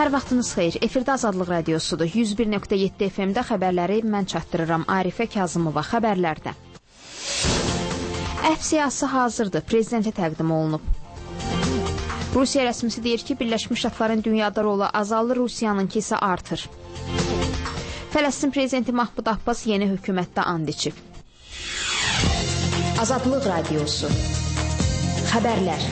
Hər vaxtınız xeyir. Efirdə Azadlıq Radiosudur. 101.7 FM-də xəbərləri mən çatdırıram. Arifə Kazımova xəbərlərdə. Əf siyasi hazırdır. Prezidentə təqdim olunub. Rusiya rəsmisi deyir ki, Birləşmiş Ştatların dünyada rolu azalır, Rusiyanınki isə artır. Fələstin prezidenti Mahmud Abbas yeni hökumətdə and içib. Azadlıq Radiosu. Xəbərlər.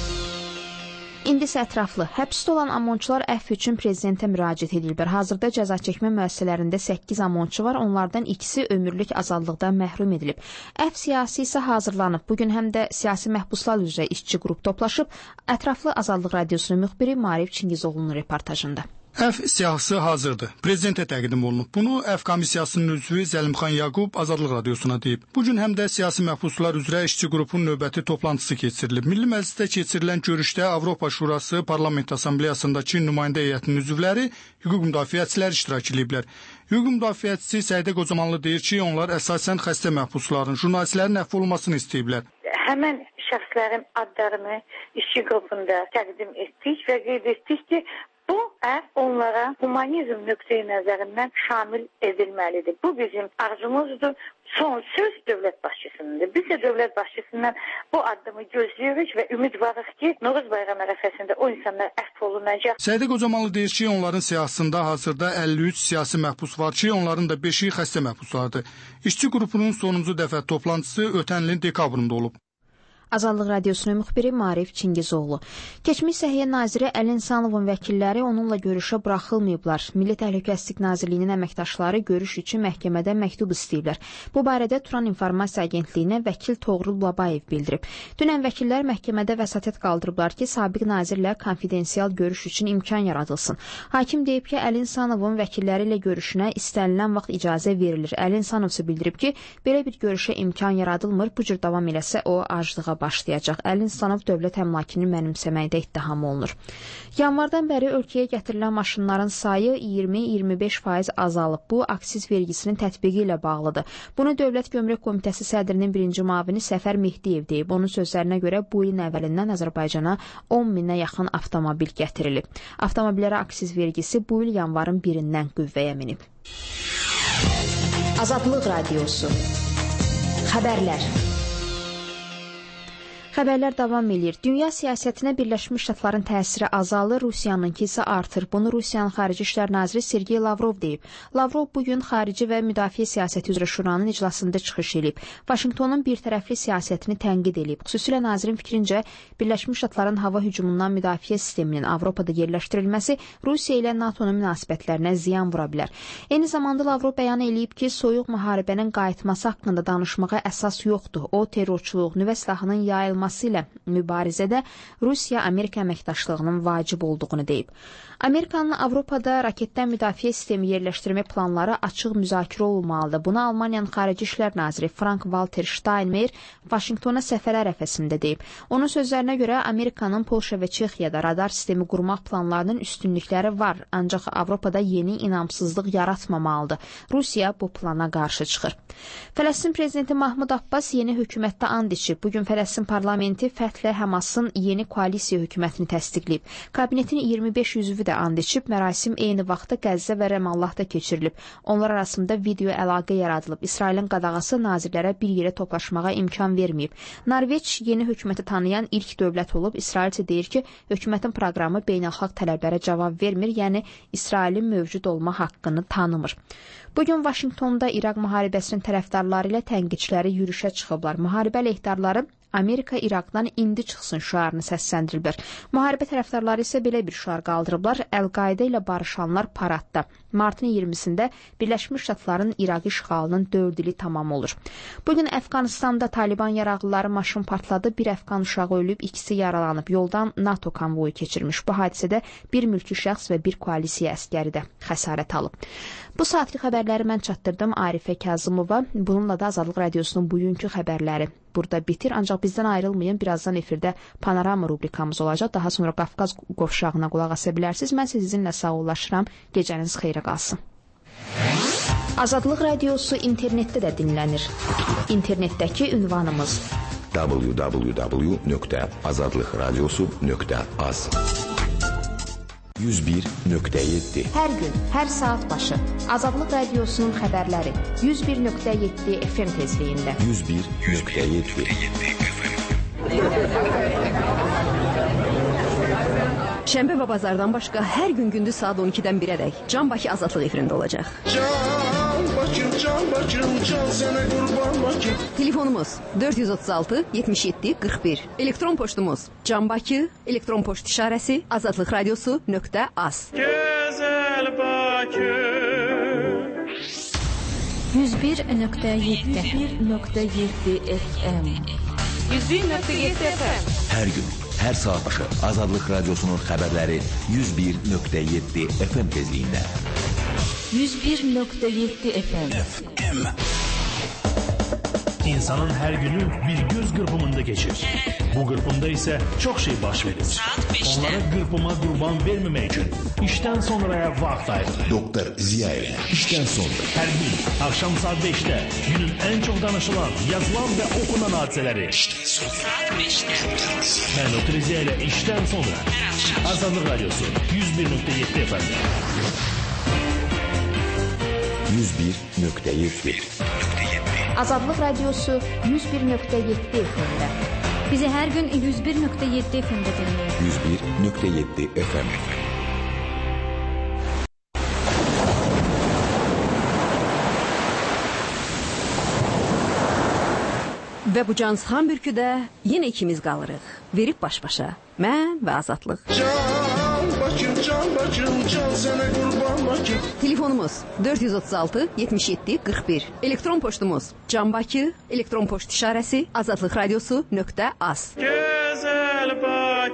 İndi isə ətraflı. Həbsdə olan ammonçular əff üçün prezidentə müraciət edilbir. Hazırda cəza çəkmə müəssisələrində 8 ammonçu var. Onlardan ikisi ömürlük azadlıqdan məhrum edilib. Əff siyasi isə hazırlanıb. Bugün həm də siyasi məhbuslar üzrə işçi qrup toplaşıb. Ətraflı Azadlıq Radiosunun müxbiri Marif Çingizoğlu'nun reportajında. Əf siyahısı hazırdır. Prezidentə təqdim olunub. Bunu Əf komissiyasının üzvü Zəlimxan Yaqub Azadlıq Radiosuna deyib. Bugün həm də siyasi məhbuslar üzrə işçi qrupun növbəti toplantısı keçirilib. Milli Məclisdə keçirilən görüşdə Avropa Şurası Parlament Assambleyasındakı nümayəndə heyətinin üzvləri, hüquq müdafiəçilər iştirak ediblər. Hüquq müdafiəçisi Səidə Qocamanlı deyir ki, onlar əsasən xəstə məhbusların, jurnalistlərin əfv olunmasını istəyiblər. Həmən şəxslərin adlarını işçi qrupunda təqdim etdik və qeyd etdik ki, bu onlara humanizm nöqteyi nəzərindən şamil edilməlidir. Bu bizim arzumuzdur. Son söz dövlət başçısınındır. Biz də dövlət başçısından bu addımı gözləyirik və ümidvarıq ki, Novruz bayramı ərəfəsində o insanlar əfv olunacaq. Səidə Qocamanlı deyir ki, onların siyahısında hazırda 53 siyasi məhbus var ki, onların da 5-i xəstə məhbuslardır. İşçi qrupunun sonuncu dəfə toplantısı ötən ilin dekabrında olub. Azadlıq Radiosunun müxbiri Marif Çingizoğlu. Keçmiş Səhiyyə Naziri Əli İnsanovun vəkilləri onunla görüşə buraxılmayıblar. Milli Təhlükəsizlik Nazirliyinin əməkdaşları görüş üçün məhkəmədə məktub istəyiblər. Bu barədə Turan İnformasiya Agentliyinə vəkil Toğrul Babayev bildirib. Dünən vəkillər məhkəmədə vəsatət qaldırıblar ki, sabiq nazirlə konfidensial görüş üçün imkan yaradılsın. Hakim deyib ki, Əli İnsanovun vəkilləri ilə görüşünə istənilən vaxt icazə verilir. Əli İnsanov isə bildirib ki, belə bir görüşə imkan yaradılmır. Bu cür davam eləsə o aclığa başlayacaq. Əli İnsanov dövlət əmlakını mənimsəməkdə ittiham olunur. Yanvardan bəri ölkəyə gətirilən maşınların sayı 20-25% azalıb. Bu, aksiz vergisinin tətbiqi ilə bağlıdır. Bunu Dövlət Gömrük Komitəsi sədrinin birinci müavini Səfər Mehdiyev deyib. Onun sözlərinə görə bu ilin əvvəlindən Azərbaycana 10 minə yaxın avtomobil gətirilib. Avtomobillərə aksiz vergisi bu il yanvarın 1-dən qüvvəyə minib. Azadlıq Radiosu. Xəbərlər. Xəbərlər davam edir. Dünya siyasətinə Birləşmiş Ştatların təsiri azalır, Rusiyanınki isə artır. Bunu Rusiyanın Xarici İşlər Naziri Sergey Lavrov deyib. Lavrov bugün Xarici və Müdafiə Siyasəti üzrə Şuranın iclasında çıxış edib. Vaşinqtonun birtərəfli siyasətini tənqid edib. Xüsusilə nazirin fikrincə, Birləşmiş Ştatların hava hücumundan müdafiə sisteminin Avropada yerləşdirilməsi Rusiya ilə NATO'nun münasibətlərinə ziyan vura bilər. Eyni zamanda Lavrov bəyan edib ki, soyuq müharibənin qayıtması haqqında danışmağa əsas yoxdur. O, terrorçuluq, nüvə silahının yayılması ilə mübarizədə Rusiya-Amerika əməkdaşlığının vacib olduğunu deyib. Amerikanın Avropada raketdən müdafiə sistemi yerləşdirmə planları açıq müzakirə olunmalıdır. Bunu Almaniyanın Xarici İşlər Naziri Frank-Walter Steinmeier Vaşinqtona səfər ərəfəsində deyib. Onun sözlərinə görə Amerikanın Polşa və Çexiyada radar sistemi qurmaq planlarının üstünlükləri var, ancaq Avropada yeni inamsızlıq yaratmamalıdır. Rusiya bu plana qarşı çıxır. Fələstin prezidenti Mahmud Abbas yeni hökumətdə and içib. Bugün Fələstin parlamenti Fətlə Həmasın yeni koalisiya hökumətini təsdiqləyib. Kabinetin 25 üzvü də and içib. Mərasim eyni vaxtda Qəzzə və Rəmallahda keçirilib. Onlar arasında video əlaqə yaradılıb. İsrailin qadağası nazirlərə bir yerə toplaşmağa imkan verməyib. Norveç yeni hökuməti tanıyan ilk dövlət olub. İsrail isə deyir ki, hökumətin proqramı beynəlxalq tələblərə cavab vermir, yəni İsrailin mövcud olma haqqını tanımır. Bugün Vaşinqtonda İraq müharibəsinin tərəfdarları ilə tənqidçiləri yürüşə çıxıblar. Müharibə əleyhdarları Amerika İraqdan indi çıxsın şüarını səsləndiriblər. Müharibə tərəfdarları isə belə bir şüar qaldırıblar. Əl-Qaidə ilə barışanlar paradda. Martın 20-sində Birləşmiş Ştatların İraq işğalının 4 ili tamam olur. Bugün Əfqanistanda Taliban yaraqlıları maşın partladı. Bir Əfqan uşağı ölüb, ikisi yaralanıb. Yoldan NATO konvoyu keçirmiş. Bu hadisədə bir mülki şəxs və bir koalisiya əskəri də xəsarət alıb. Bu saatki xəbərləri mən çatdırdım Arifə Kazımova. Bununla da Azadlıq Radiosunun bugünkü xəbərləri burada bitir. Ancaq bizdən ayrılmayın. Birazdan efirdə panorama rubrikamız olacaq. Daha sonra Qafqaz qovşağına qulaq asa bilərsiniz. Mən sizinlə sağollaşıram. Gecəniz xeyrə qalsın. Azadlıq Radiosu internetdə də dinlənir. İnternetdəki ünvanımız www.azadlıkradyosu.az 101.7. Hər gün, hər saat başı Azadlıq Radiosunun xəbərləri 101.7 FM tezliyində. 101.7. Şənbə və bazardan başqa hər gün gündüz saat 12-dən 1-ədək Can Bakı Azadlıq efirində olacaq. Can Bakım, can sənə qurban Bakım. Telefonumuz 436 77 41. Elektron poçtumuz canbaki, elektron poçt işarəsi azadlıqradiosu.az. Gözəl Bakım. 101.7 FM. 101.7 FM. Hər gün, hər saat başı Azadlıq Radiosunun xəbərləri 101.7 FM tezliyində. 101.7 FM. İnsanın hər günü bir göz qırpımında keçir. Bu qırpımda isə çox şey baş verir. Onlara qırpıma qurban verməmək üçün işdən sonraya vaxt ayırır. Doktor Ziya ilə işdən sonra. Hər gün axşam saat 5-də günün ən çox danışılan, yazılan və oxunan hadisələri. Saat 5'te. Mən Doktor Ziya ilə işdən sonra. Azadlıq Radiosu 101.7 FM. 101.7. Azadlıq Radiosu 101.7 FM-də. Bizi hər gün 101.7 FM-də dinləyin. 101.7 FM. Və bu cansıxan bürküdə yenə ikimiz qalırıq. Verib baş-başa. Mən və Azadlıq. Can Bakım, can sənə qurban Bakım. Telefonumuz 436 77 41. Elektron poçtumuz canbaki, elektron poçt işarəsi azadlıqradiosu.az. Gözəl